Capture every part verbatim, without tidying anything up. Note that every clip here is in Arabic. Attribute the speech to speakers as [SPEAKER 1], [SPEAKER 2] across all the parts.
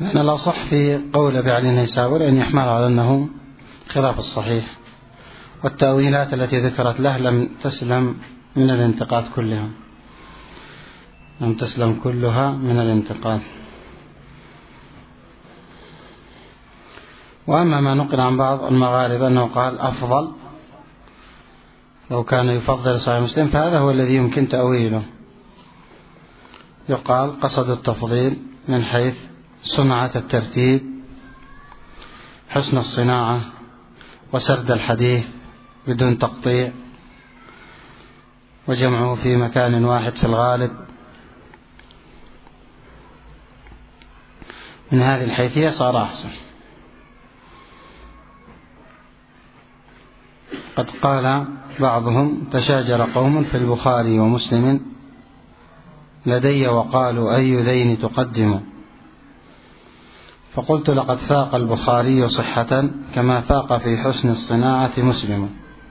[SPEAKER 1] لأن الأصح في قول أبي علي النيسابوري أن يحمل على أنه خلاف الصحيح، والتأويلات التي ذكرت له لم تسلم من الانتقاد كلها لم تسلم كلها من الانتقاد. وأما ما نقل عن بعض المغاربة أنه قال أفضل لو كان يفضل صحيح مسلم، فهذا هو الذي يمكن تأويله. يقال قصد التفضيل من حيث سمعة الترتيب، حسن الصناعة، وسرد الحديث بدون تقطيع، وجمعه في مكان واحد في الغالب. من هذه الحيثية صار أحسن. قد قال بعضهم تشاجر قوم في البخاري ومسلم لدي وقالوا أي ذين تقدم، فقلت لقد فاق البخاري صحة كما فاق في حسن الصناعة مسلم.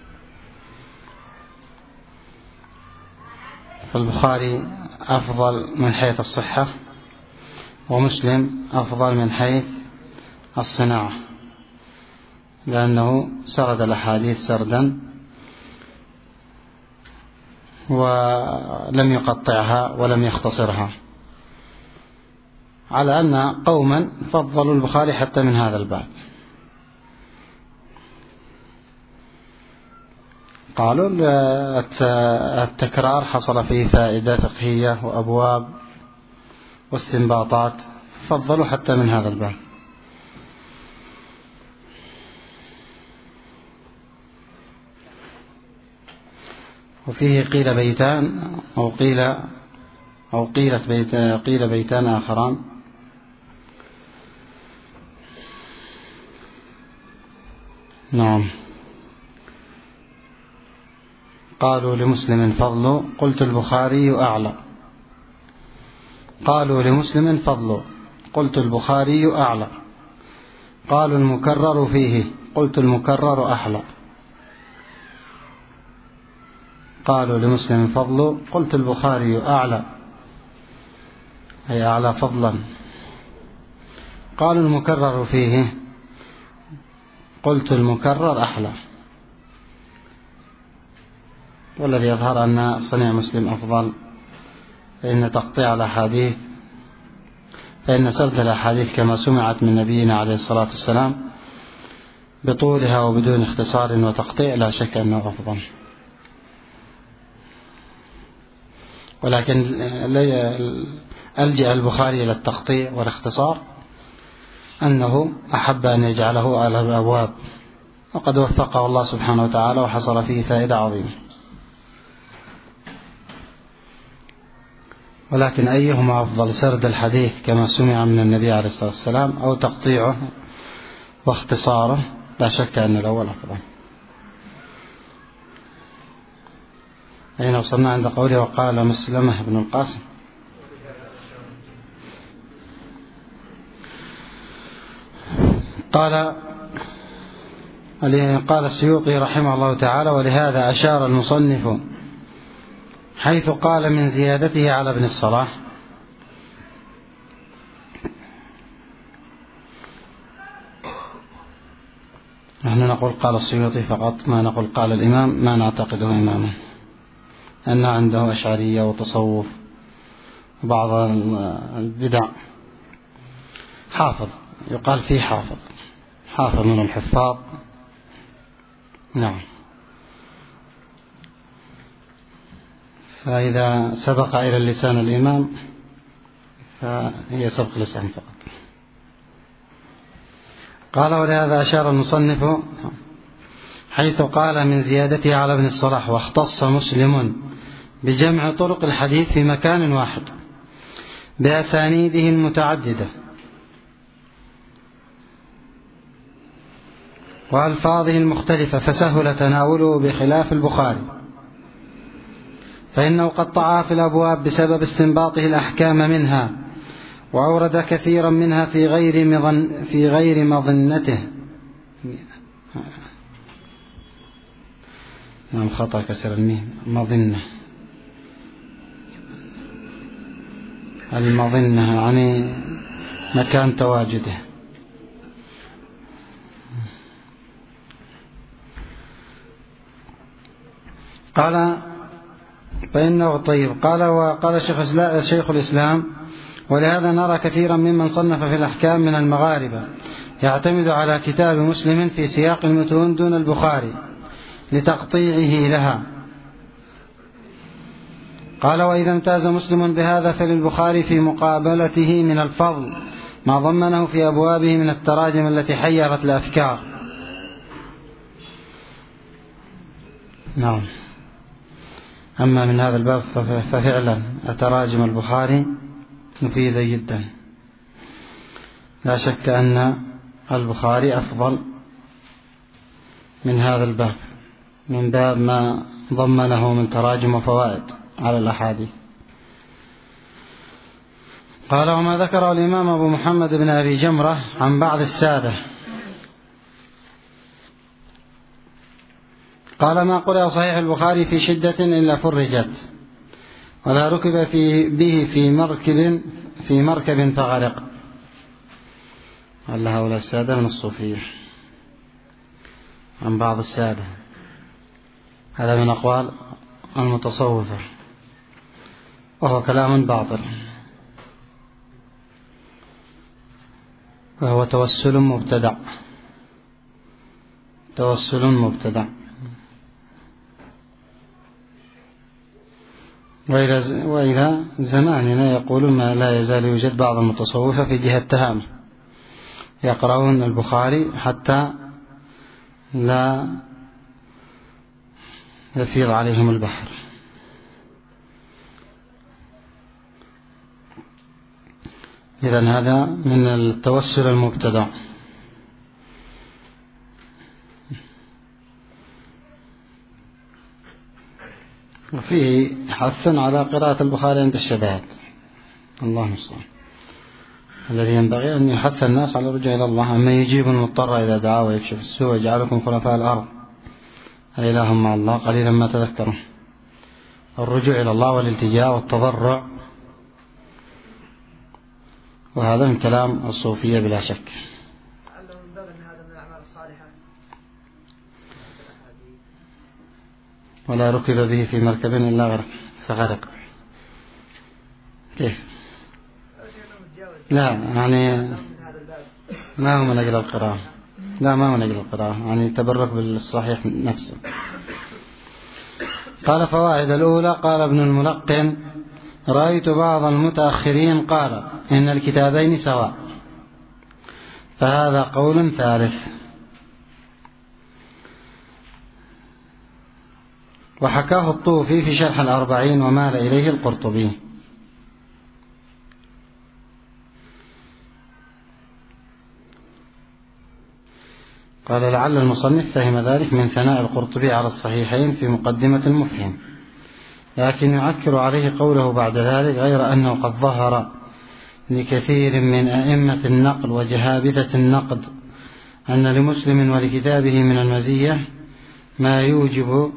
[SPEAKER 1] فالبخاري أفضل من حيث الصحة، ومسلم أفضل من حيث الصناعة، لأنه سرد الأحاديث سردا ولم يقطعها ولم يختصرها، على أن قوما فضلوا البخاري حتى من هذا الباب. قالوا التكرار حصل فيه فائدة فقهية وأبواب واستنباطات، فضلوا حتى من هذا الباب. وفيه قيل بيتان أو قيل أو قيلت بيت قيل بيتان آخران. نعم. قالوا لمسلم فضل قلت البخاري أعلى. قالوا لمسلم فضل قلت البخاري أعلى. قالوا المكرر فيه قلت المكرر أحلى. قالوا لمسلم فضل قلت البخاري أعلى، أي أعلى فضلا. قالوا المكرر فيه قلت المكرر أحلى. والذي يظهر أن صنيع مسلم أفضل، فإن تقطيع الأحاديث فإن سرد الأحاديث كما سمعت من نبينا عليه الصلاة والسلام بطولها وبدون اختصار وتقطيع لا شك أنه أفضل. ولكن ألجأ البخاري إلى التقطيع والاختصار أنه أحب أن يجعله على الأبواب، وقد وفقه الله سبحانه وتعالى وحصل فيه فائدة عظيمة. ولكن أيهما أفضل، سرد الحديث كما سمع من النبي عليه الصلاة والسلام أو تقطيعه واختصاره؟ لا شك أن الأول أفضل. أين وصلنا عند قوله وقال مسلمة بن القاسم؟ قال قال السيوطي رحمه الله تعالى ولهذا أشار المصنف حيث قال من زيادته على ابن الصلاح. نحن نقول قال السيوطي فقط، ما نقول قال الإمام، ما نعتقده إماما، أنه عنده أشعرية وتصوف وبعض البدع. حافظ، يقال فيه حافظ، حافظ من الحفاظ. نعم. فإذا سبق إلى اللسان الإمام فهي سبق لسان فقط. قال ولهذا أشار المصنف حيث قال من زيادته على ابن الصلاح واختص مسلم بجمع طرق الحديث في مكان واحد بأسانيده المتعددة وألفاظه المختلفة، فسهل تناوله بخلاف البخاري، فإنه قطعها في الأبواب بسبب استنباطه الأحكام منها، وأورد كثيرا منها في غير مظن في غير مظنته. نعم، خطأ كسر الميم، مظنة، المظنة يعني مكان تواجده. قال فإنه طيب. قال وقال شيخ الإسلام ولهذا نرى كثيرا ممن صنف في الأحكام من المغاربة يعتمد على كتاب مسلم في سياق المتون دون البخاري لتقطيعه لها. قال وإذا امتاز مسلم بهذا فللبخاري في مقابلته من الفضل ما ضمنه في أبوابه من التراجم التي حيرت الأفكار. نعم. أما من هذا الباب ففعلا تراجم البخاري مفيدة جدا، لا شك أن البخاري أفضل من هذا الباب من باب ما ضمنه من تراجم وفوائد على الأحاديث. قال وما ذكره الإمام أبو محمد بن أبي جمرة عن بعض السادة قال ما قرأ صحيح البخاري في شدة إلا فرجت ولا ركب في به في مركب في مركب فغرق. قال هؤلاء السادة من الصوفية عن بعض السادة، هذا من أقوال المتصوفة وهو كلام باطل، وهو توسل مبتدع توسل مبتدع. وإلى زماننا يقول ما لا يزال يوجد بعض المتصوفة في جهة التهامة يقرؤون البخاري حتى لا يفيض عليهم البحر. إذن هذا من التوسل المبتدع. وفيه حث على قراءة البخاري عند الشدائد، الله المستعان، الذي ينبغي أن يحث الناس على الرجوع إلى الله. أما يجيب المضطر إذا دعا ويكشف السوء ويجعلكم خلفاء الأرض أإله مع الله قليلا ما تذكرون. الرجوع إلى الله والالتجاء والتضرع، وهذا من كلام الصوفية بلا شك. ولا ركب به في مركب إلا غرق فغرق. كيف؟ لا يعني ما هو من أجل القراءة، لا ما هو من أجل القراءة، يعني تبرك بالصحيح نفسه. قال فوائد الأولى. قال ابن الملقن رأيت بعض المتأخرين قال إن الكتابين سواء، فهذا قول ثالث. وحكاه الطوفي في شرح الأربعين ومال إليه القرطبي. قال لعل المصنف فهم ذلك من ثناء القرطبي على الصحيحين في مقدمة المفهم، لكن يعكر عليه قوله بعد ذلك غير أنه قد ظهر لكثير من أئمة النقل وجهابذة النقد أن لمسلم ولكتابه من المزية ما يوجب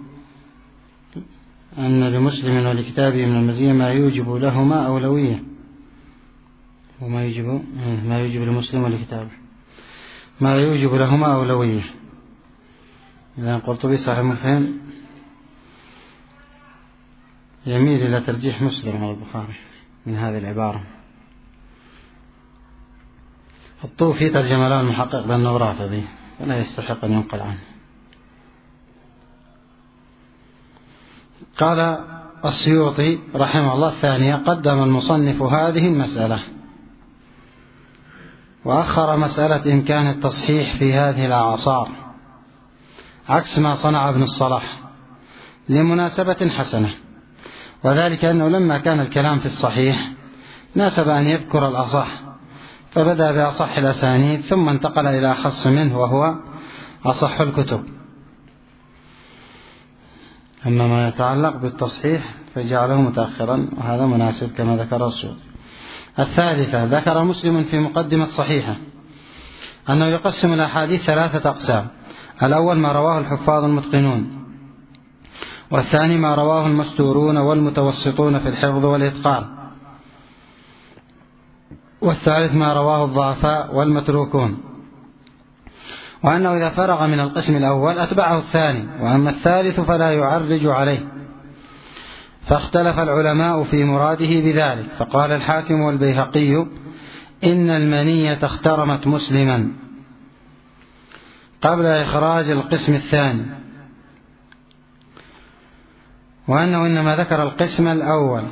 [SPEAKER 1] أن لمسلم ولكتابه من المزية ما يوجب لهما أولوية، وما يوجب ما يوجب لمسلم ولكتابه ما يوجب لهما أولوية. إذا قرطبي صاحب مفهم يميل إلى ترجيح مسلم على البخاري من هذه العبارة. الطوفي ترجم له المحقق بأنه رافضي ولا يستحق أن ينقل عنه. قال السيوطي رحمه الله الثانية قدم المصنف هذه المسألة وأخر مسألة إمكان التصحيح في هذه الأعصار عكس ما صنع ابن الصلاح لمناسبة حسنة، وذلك أنه لما كان الكلام في الصحيح ناسب أن يذكر الأصح فبدأ بأصح الأسانيد ثم انتقل إلى أخص منه وهو أصح الكتب. أما ما يتعلق بالتصحيح فجعله متأخرا، وهذا مناسب كما ذكر السيوطي. الثالثة ذكر مسلم في مقدمة صحيحة أنه يقسم الأحاديث ثلاثة أقسام: الأول ما رواه الحفاظ المتقنون، والثاني ما رواه المستورون والمتوسطون في الحفظ والإتقان، والثالث ما رواه الضعفاء والمتروكون، وأنه إذا فرغ من القسم الأول أتبعه الثاني، وأما الثالث فلا يعرج عليه. فاختلف العلماء في مراده بذلك، فقال الحاكم والبيهقي إن المنية اخترمت مسلما قبل إخراج القسم الثاني، وأنه إنما ذكر القسم الأول.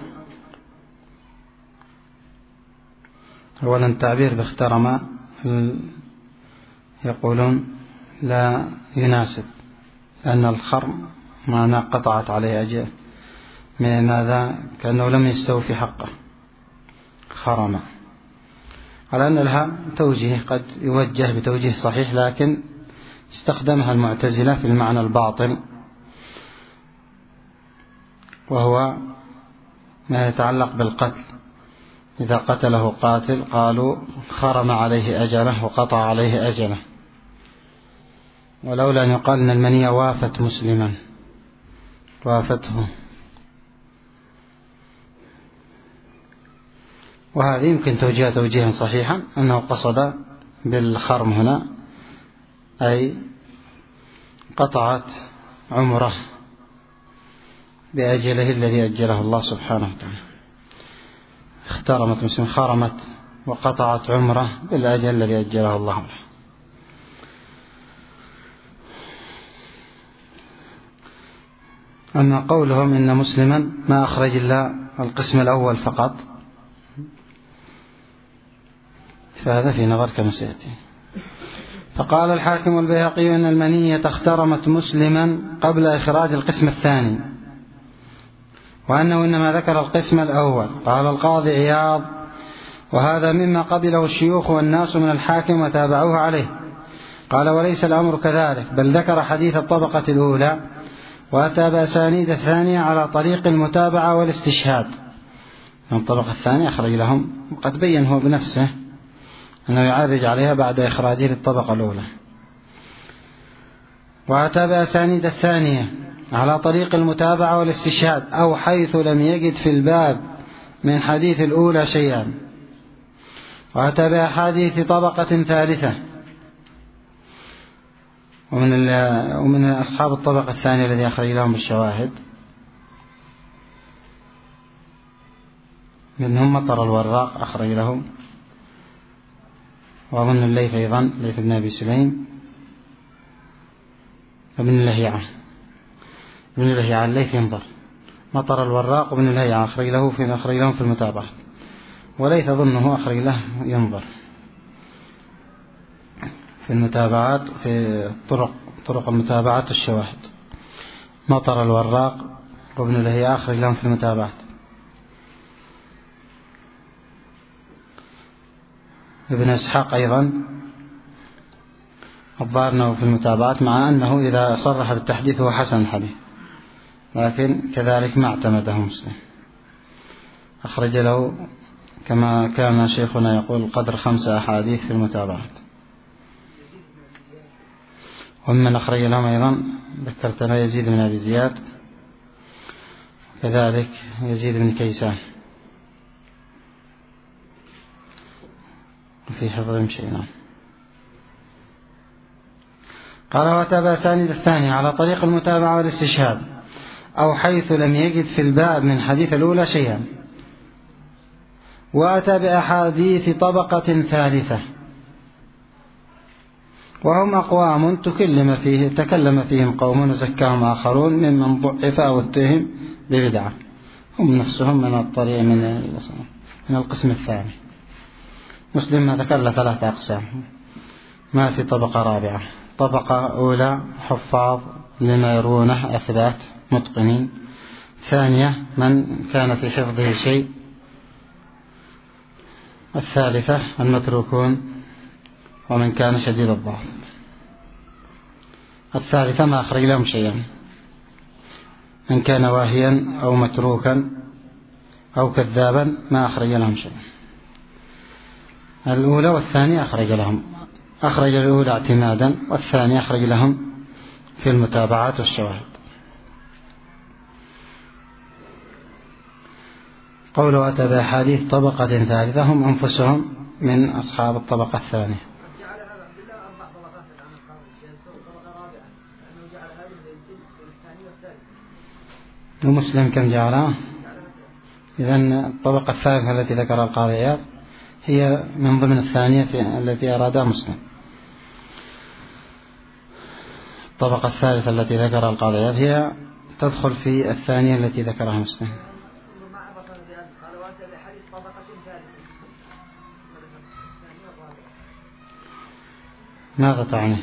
[SPEAKER 1] أولا التعبير باخترم يقولون لا يناسب، لأن الخرم معنى قطعت عليه أجل، من هذا كأنه لم يستوفي حقه خرم، على أن لها توجيه قد يوجه بتوجيه صحيح، لكن استخدمها المعتزلة في المعنى الباطل، وهو ما يتعلق بالقتل. إذا قتله قاتل قالوا خرم عليه أجله وقطع عليه أجله، ولولا أن يقال أن المنية وافت مسلما، وافته. وهذه يمكن توجيه توجيها صحيحا، أنه قصد بالخرم هنا أي قطعت عمره بأجله الذي أجله الله سبحانه وتعالى. اخترمت مسلم، خرمت وقطعت عمره بالأجل الذي أجله الله له. أما قولهم إن مسلما ما أخرج إلا القسم الأول فقط، فهذا في نظر كما سيأتي. فقال الحاكم والبيهقي إن المنية اخترمت مسلما قبل إخراج القسم الثاني، وأنه إنما ذكر القسم الأول. قال القاضي عياض وهذا مما قبله الشيوخ والناس من الحاكم وتابعوه عليه. قال وليس الأمر كذلك، بل ذكر حديث الطبقة الأولى وأتى بأسانيد الثانية على طريق المتابعة والاستشهاد. الطبقة الثانية أخرج لهم، وقد بين هو بنفسه أنه يعرج عليها بعد إخراجه للطبقة الأولى. وأتى بأسانيد الثانية على طريق المتابعة والاستشهاد، أو حيث لم يجد في الباب من حديث الأولى شيئا. وأتى بأحاديث طبقة ثالثة، ومن, ومن أصحاب الطبقة الثانية الذي أخرج لهم بالشواهد منهم مطر الوراق أخرج لهم، وأظن الليث أيضا، ليث بن أبي سليم، ابن اللهيعة ابن اللهيعة الليث ينظر، مطر الوراق وابن اللهيعة أخرج له في أخرج لهم في المتابعة، وليث أظنه أخرج له ينظر في المتابعات، في طرق طرق المتابعات الشواهد. مطر الوراق وابن اللهيعة أخرج لهم في المتابعات. ابن إسحاق أيضا الظاهر أنه في المتابعات، مع أنه إذا صرح بالتحديث هو حسن الحديث، لكن كذلك ما اعتمده مسلم. أخرج له كما كان شيخنا يقول قدر خمسة أحاديث في المتابعات. ومن أخرج لهم أيضا ذكرتنا يزيد بن أبي زياد، كذلك يزيد بن كيسان في حفظهم شيئا. قال وأتى بأسانيد الثانية على طريق المتابعة والاستشهاد، أو حيث لم يجد في الباب من حديث الأولى شيئا. وأتى بأحاديث طبقة ثالثة، وهم أقوام تكلم فيه تكلم فيهم قوم وزكاهم آخرون ممن ضعف أو اتهم ببدعة، هم نفسهم من الطريق من من القسم الثاني. مسلم ما ذكر له ثلاثة أقسام، ما في طبقة رابعة. طبقة أولى حفاظ لما يرونه أثبات متقنين، ثانية من كان في حفظه شيء، الثالثة المتروكون ومن كان شديد الضعف. الثالثة ما أخرج لهم شيئا، من كان واهيا أو متروكا أو كذابا ما أخرج لهم شيئا. الأولى والثانية أخرج لهم، أخرج الأولى اعتمادا، والثانية أخرج لهم في المتابعات والشواهد. قوله أتى بأحاديث طبقة ثالثة هم أنفسهم من أصحاب الطبقة الثانية. ومسلم كم جعلها؟ إذن الطبقة الثالثة التي ذكرها القاضي عياض هي من ضمن الثانية التي أرادها مسلم. الطبقة الثالثة التي ذكرها القاضي عياض هي تدخل في الثانية التي ذكرها مسلم. ماذا تعني؟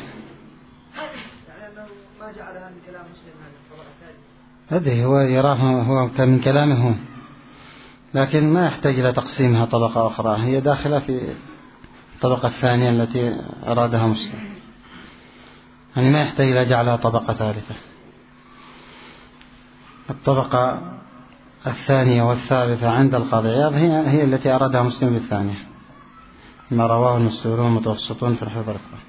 [SPEAKER 1] ما جعلها من كلام مسلم هذه الطبقة الثالثة. هذه هو يراه هو من كلامه هو، لكن ما يحتاج إلى تقسيمها طبقة أخرى، هي داخلة في الطبقة الثانية التي أرادها مسلم، يعني ما يحتاج إلى جعلها طبقة ثالثة. الطبقة الثانية والثالثة عند القاضي عياض هي هي التي أرادها مسلم بالثانية، ما رواه المستورون المتوسطون في الحفظ الأكبر.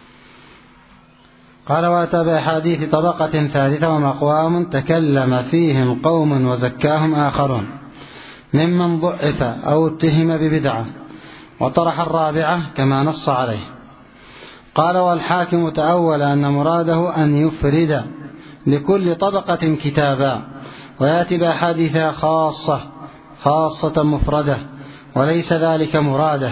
[SPEAKER 1] قال: وأتى بأحاديث طبقة ثالثة ومقوام تكلم فيهم قوم وزكاهم آخرون ممن ضعف أو اتهم ببدعة، وطرح الرابعة كما نص عليه. قال: والحاكم تأول أن مراده أن يفرد لكل طبقة كتابا ويأتي بأحاديثها خاصة خاصة مفردة، وليس ذلك مراده.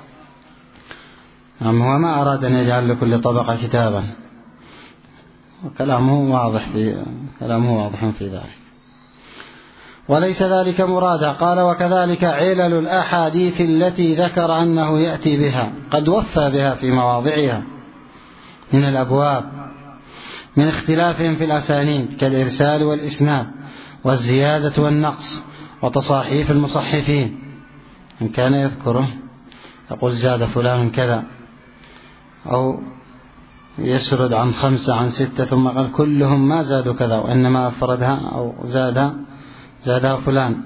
[SPEAKER 1] أما هو ما أراد أن يجعل لكل طبقة كتابا، وكلامه واضح في كلامه واضح في ذلك، وليس ذلك مراده. قال: وكذلك علل الأحاديث التي ذكر أنه يأتي بها قد وفى بها في مواضعها من الأبواب، من اختلافهم في الأسانيد كالإرسال والإسناد والزيادة والنقص وتصاحيف المصحفين، إن كان يذكره يقول زاد فلان كذا، أو يسرد عن خمسة عن ستة ثم قال كلهم ما زادوا كذا، وإنما أفردها أو زادها زادها فلان،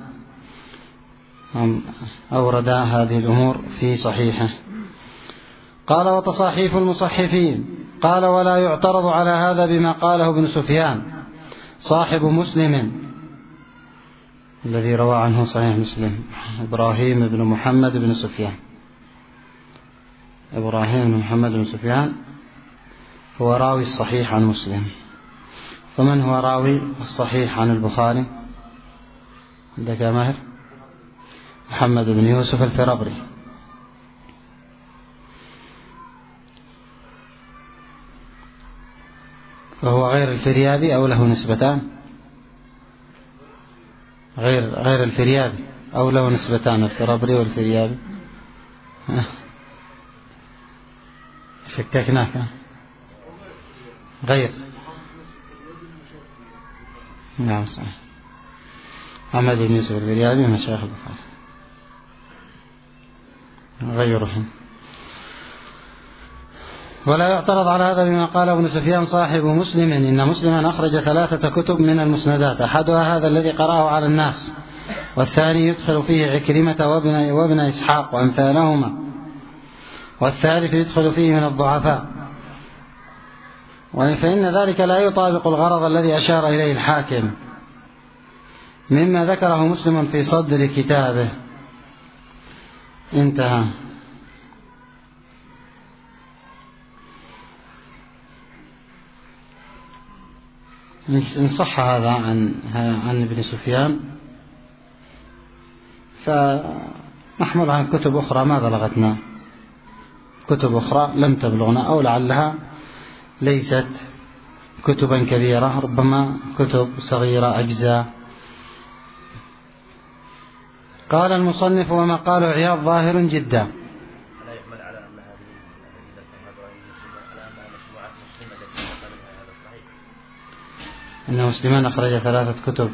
[SPEAKER 1] أورد هذه الأمور في صحيحه. قال: وتصاحيف المصحفين. قال: ولا يعترض على هذا بما قاله ابن سفيان صاحب مسلم الذي روى عنه صحيح مسلم، إبراهيم بن محمد بن سفيان. إبراهيم بن محمد بن سفيان هو راوي الصحيح عن مسلم. فمن هو راوي الصحيح عن البخاري؟ عندك يا ماهر؟ محمد بن يوسف الفرابري. فهو غير الفريابي أو له نسبتان؟ غير غير الفريابي أو له نسبتان، الفرابري والفريابي. شككناك. غير نعم صحيح. محمد بن يوسف الفريابي مشايخ البخاري غيرهم. ولا يعترض على هذا بما قال ابن سفيان صاحب مسلم إن مسلما أخرج ثلاثة كتب من المسندات، أحدها هذا الذي قرأه على الناس، والثاني يدخل فيه عكرمة وابن, وابن إسحاق وأمثالهما، والثالث يدخل فيه من الضعفاء. فإن ذلك لا يطابق الغرض الذي أشار إليه الحاكم مما ذكره مسلم في صدر كتابه. انتهى. إن صح هذا عن عن ابن سفيان فنحمل عن كتب أخرى ما بلغتنا، كتب أخرى لم تبلغنا، أو لعلها ليست كتبا كبيرة، ربما كتب صغيرة أجزاء. قال المصنف: وما قال عياض ظاهر جدا.
[SPEAKER 2] لا يحمل على أن هذه الذي ذكرها إبراهيم مسلم على أنها مجموعة مسلمة التي نقل منها هذا الصحيح.
[SPEAKER 1] إن مسلمان أخرج ثلاثة كتب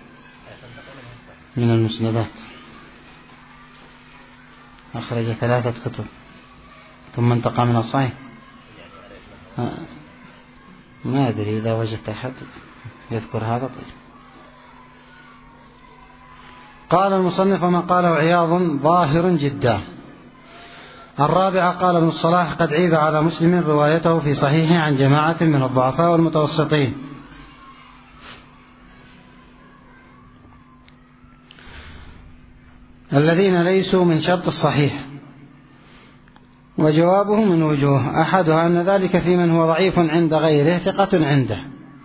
[SPEAKER 1] من المسندات، أخرج ثلاثة كتب ثم انتقى من الصحيح. ما أدري إذا وجدت أحد يذكر هذا. طيب. قال المصنف: وما قاله عياض ظاهر جدا. الرابعة قال ابن الصلاح: قد عيب على مسلم روايته في صحيحه عن جماعة من الضعفاء والمتوسطين، الذين ليسوا من شرط الصحيح، وجوابه من وجوه، أحدها أن ذلك في من هو ضعيف عند غيره ثقة عنده،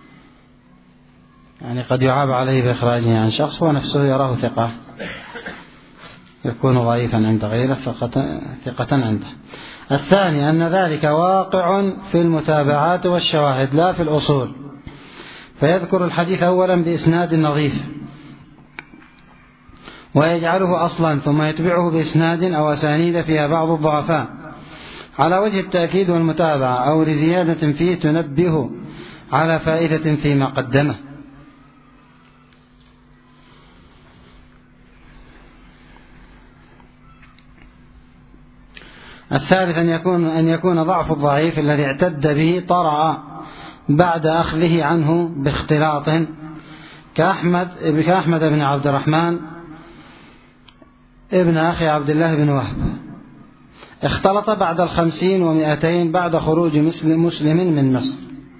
[SPEAKER 1] يعني قد يعاب عليه بإخراجه عن شخص ونفسه يراه ثقة، يكون ضعيفا عند غيره ثقة عنده. الثاني أن ذلك واقع في المتابعات والشواهد لا في الأصول، فيذكر الحديث أولا بإسناد نظيف ويجعله أصلا ثم يتبعه بإسناد أو أسانيد فيها بعض الضعفاء على وجه التأكيد والمتابعة أو لزيادة فيه تنبه على فائدة فيما قدمه. الثالث أن يكون, أن يكون ضعف الضعيف الذي اعتد به طرأ بعد أخذه عنه باختلاط كأحمد, كأحمد بن عبد الرحمن ابن أخي عبد الله بن وهب، اختلط بعد الخمسين ومئتين بعد خروج مسلم, مسلم من مصر.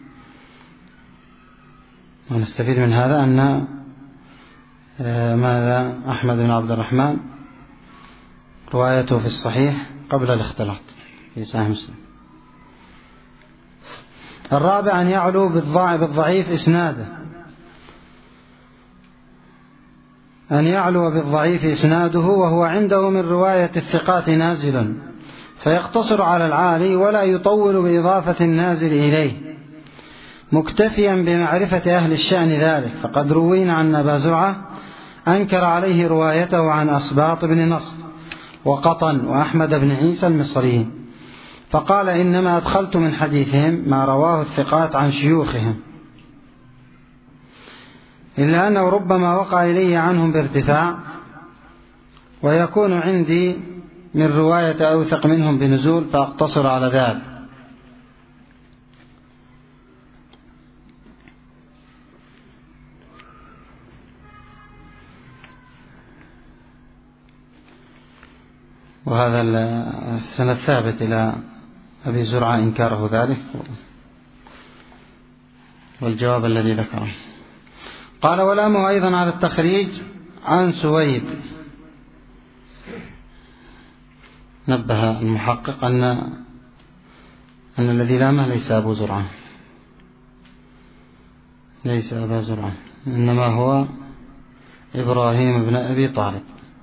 [SPEAKER 1] ونستفيد من هذا أن ماذا أحمد بن عبد الرحمن روايته في الصحيح قبل الاختلاط في صحيح مسلم. الرابع أن يعلو بالضعيف إسناده، أن يعلو بالضعيف إسناده وهو عنده من رواية الثقات نازل، فيقتصر على العالي ولا يطول بإضافة النازل إليه، مكتفيا بمعرفة أهل الشأن ذلك. فقد روينا عن أبا زرعة أنكر عليه روايته عن أسباط بن نصر وقطن وأحمد بن عيسى المصري، فقال إنما أدخلت من حديثهم ما رواه الثقات عن شيوخهم، إلا أنه ربما وقع إلي عنهم بارتفاع، ويكون عندي من رواية أوثق منهم بنزول فأقتصر على ذلك. وهذا السند ثابت إلى أبي زرعة إنكاره ذلك، والجواب الذي ذكره. قال ولامه أيضا على التخريج عن سويد. نبه المحقق أن أن الذي لامه ليس أبو زرعة، ليس أبا زرعة، إنما هو إبراهيم بن أبي طالب.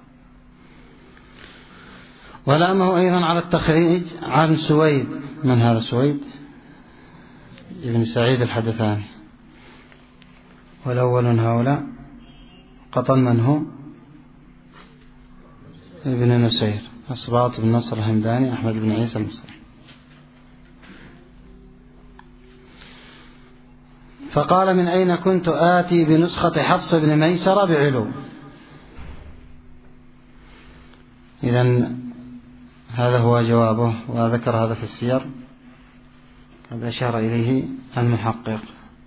[SPEAKER 1] ولامه أيضا على التخريج عن سويد. من هذا سويد؟ ابن سعيد الحدثاني. والأول هؤلاء قطن من هو؟ ابن نسير، أسباط بن نصر الهمداني، أحمد بن عيسى المصري. فقال من أين كنت آتي بنسخة حفص بن ميسرة بعلو. إذن هذا هو جوابه، وذكر هذا في السير، هذا أشار إليه المحقق.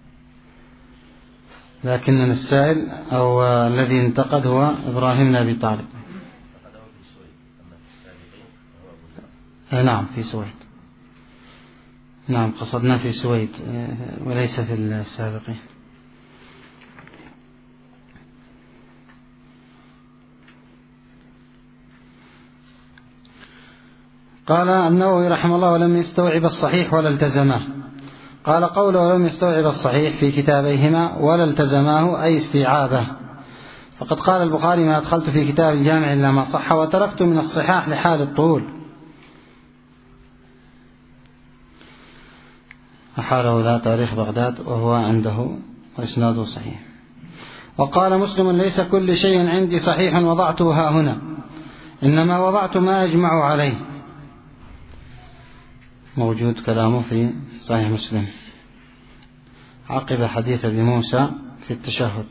[SPEAKER 1] لكن السائل أو الذي انتقد هو إبراهيم بن أبي طالب. نعم في سويد، نعم قصدنا في سويد وليس في السابقين. قال النووي رحمه الله ولم يستوعب الصحيح ولا التزماه. قال قوله ولم يستوعب الصحيح في كتابيهما ولا التزماه أي استيعابه، فقد قال البخاري ما أدخلت في كتاب الجامع إلا ما صح وتركت من الصحاح لحال الطول، أحاله ذا تاريخ بغداد وهو عنده وإسناده صحيح. وقال مسلم ليس كل شيء عندي صحيح وضعته ها هنا، إنما وضعت ما أجمع عليه. موجود كلامه في صحيح مسلم عقب حديث أبي موسى في التشهد،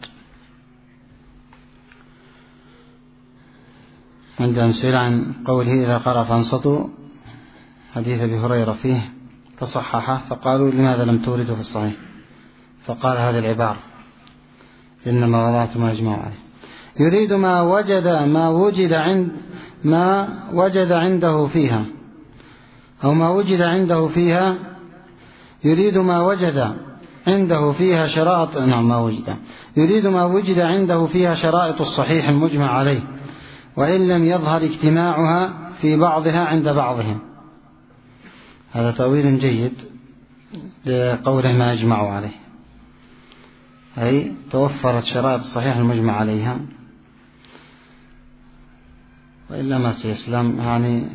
[SPEAKER 1] عند أن سئل عن قوله إذا قرأ فانصتوا، حديث أبي هريرة فيه فصححه، فقالوا لماذا لم تورده في الصحيح؟ فقال هذه العبارة إنما وضعت ما أجمع عليه، يريد ما وجد ما وجد عند ما وجد عنده فيها، أو ما وجد عنده فيها، يريد ما وجد عنده فيها شرائط، نعم ما وجد، يريد ما وجد عنده فيها شرائط الصحيح المجمع عليه، وإن لم يظهر اجتماعها في بعضها عند بعضهم. هذا تأويل جيد لقوله ما أجمعوا عليه، أي توفرت شرائط الصحيح المجمع عليها، وإلا ما سيسلم. يعني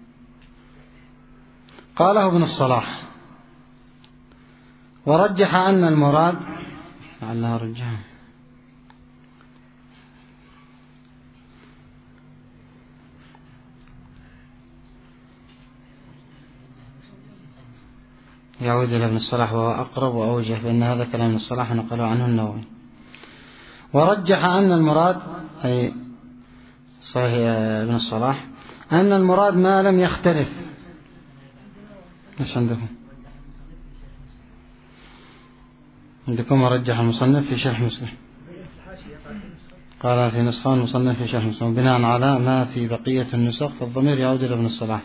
[SPEAKER 1] قاله ابن الصلاح ورجح أن المراد لعلها رجح يعود إلى ابن الصلاح وهو أقرب وأوجه، بأن هذا كلام ابن الصلاح نقله عنه النووي. ورجح أن المراد، أي صحيح ابن الصلاح، أن المراد ما لم يختلف. إيش عندكم؟ عندكم ورجح المصنف في شرح مسلم، قال في نسخة المصنف في شرح مسلم بناء على ما في بقية النسخ، فالضمير يعود إلى ابن الصلاح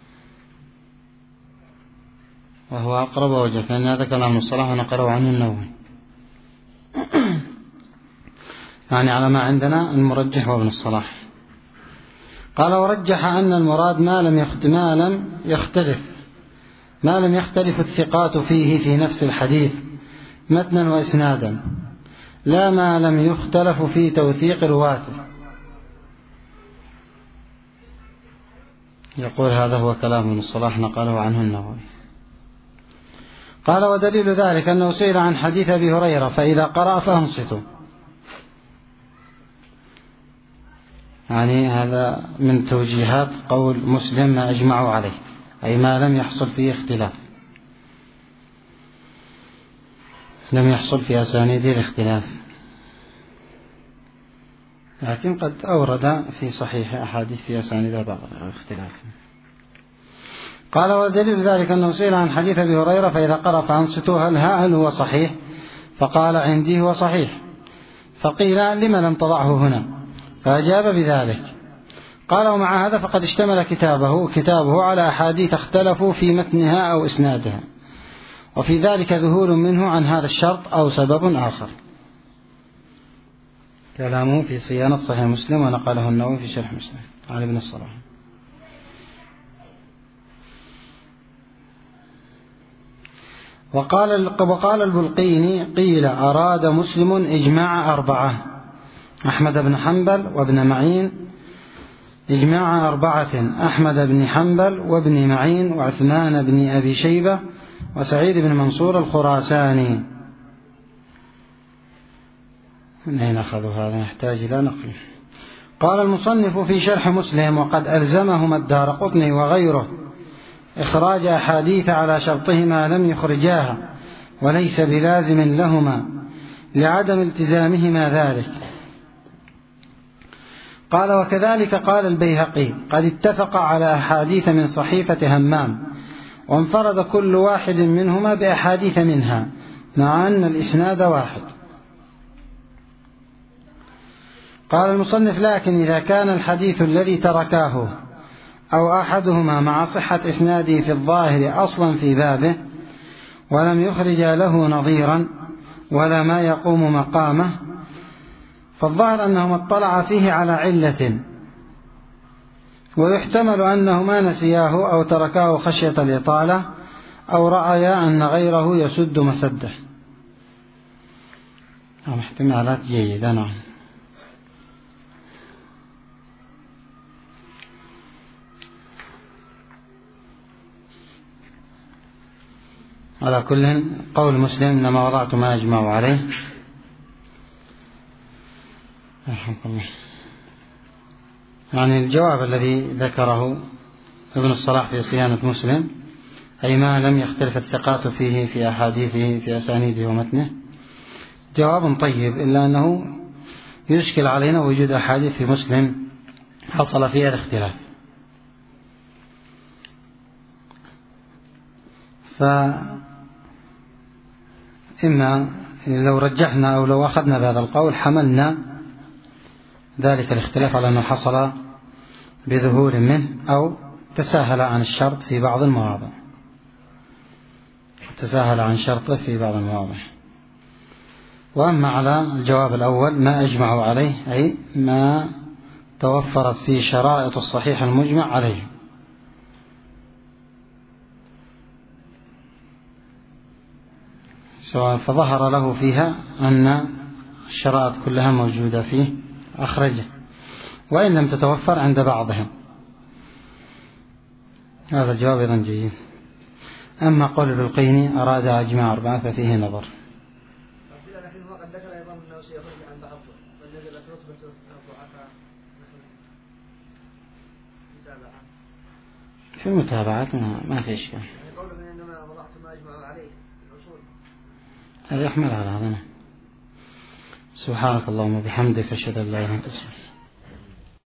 [SPEAKER 1] وهو أقرب وجه، فإن هذا كلام الصلاح ونقله عنه النووي. يعني على ما عندنا المرجح وابن الصلاح. قال ورجح أن المراد ما لم ما لم يختلف ما لم يختلف الثقات فيه في نفس الحديث متنا وإسنادا، لا ما لم يختلف في توثيق رواته. يقول هذا هو كلام ابن الصلاح نقله عنه النووي. قال ودليل ذلك أنه سئل عن حديث أبي هريرة فإذا قرأ فأنصتوا. يعني هذا من توجيهات قول مسلم ما أجمعوا عليه، أي ما لم يحصل فيه اختلاف، لم يحصل في أسانيد الاختلاف، لكن قد أورد في صحيح أحاديث في أسانيد بعض الاختلاف. قال ودليل ذلك أنه سئل عن حديث أبي هريرة فإذا قرأ فأنصتوا هل هل هو صحيح؟ فقال عندي هو صحيح. فقيل لما لم تضعه هنا؟ فأجاب بذلك. قال ومع هذا فقد اشتمل كتابه كتابه على أحاديث اختلفوا في متنها أو إسنادها، وفي ذلك ذهول منه عن هذا الشرط أو سبب آخر. كلامه في صيانة صحيح مسلم ونقله النووي في شرح مسلم عن ابن الصلاح. وقال وقال البلقيني قيل أراد مسلم إجماع أربعة: أحمد بن حنبل وابن معين، إجماع أربعة: أحمد بن حنبل وابن معين وعثمان بن أبي شيبة وسعيد بن منصور الخراساني. من أين أخذوا هذا؟ يحتاج إلى نقل. قال المصنف في شرح مسلم وقد ألزمهما الدارقطني وغيره إخراج أحاديث على شرطهما لم يخرجاها، وليس بلازم لهما لعدم التزامهما ذلك. قال وكذلك قال البيهقي قد اتفق على أحاديث من صحيفة همام، وانفرد كل واحد منهما بأحاديث منها مع أن الإسناد واحد. قال المصنف لكن إذا كان الحديث الذي تركاه أو أحدهما مع صحة إسناده في الظاهر أصلا في بابه ولم يخرج له نظيرا ولا ما يقوم مقامه، فالظاهر أنهما اطلع فيه على علة، ويحتمل أنهما نسياه أو تركاه خشية الإطالة أو رأيا أن غيره يسد مسده. احتمالات جيدة. نعم. على كل قول مسلم إنما وضعت ما أجمع عليه. يعني الجواب الذي ذكره ابن الصلاح في صيانة مسلم أي ما لم يختلف الثقات فيه في أحاديثه في أسانيده ومتنه جواب طيب، إلا أنه يشكل علينا وجود أحاديث في مسلم حصل فيها الاختلاف. فإما لو رجحنا أو لو أخذنا بهذا القول حملنا ذلك الاختلاف على أنه حصل بظهور منه أو تساهل عن الشرط في بعض المواضع تساهل عن شرطه في بعض المواضع. وأما على الجواب الأول ما أجمعوا عليه أي ما توفرت فيه شرائط الصحيح المجمع عليه. سواء فظهر له فيها أن الشرائط كلها موجودة فيه أخرجه، وإن لم تتوفر عند بعضهم. هذا الجواب أيضا جيد. أما قول البلقيني أراد أجماع أربعة ففيه نظر.
[SPEAKER 3] لكن هو قد ذكر أيضا أنه سيخرج عن بعض بل نزلت رتبته الضعفاء متابعة.
[SPEAKER 1] في المتابعات ما في إشكال.
[SPEAKER 3] يعني قوله من إنما وضعت ما أجمع عليه الأصول
[SPEAKER 1] هذا يحمل على هذا. سبحانك اللهم وبحمدك أشهد أن لا إله إلا أنت.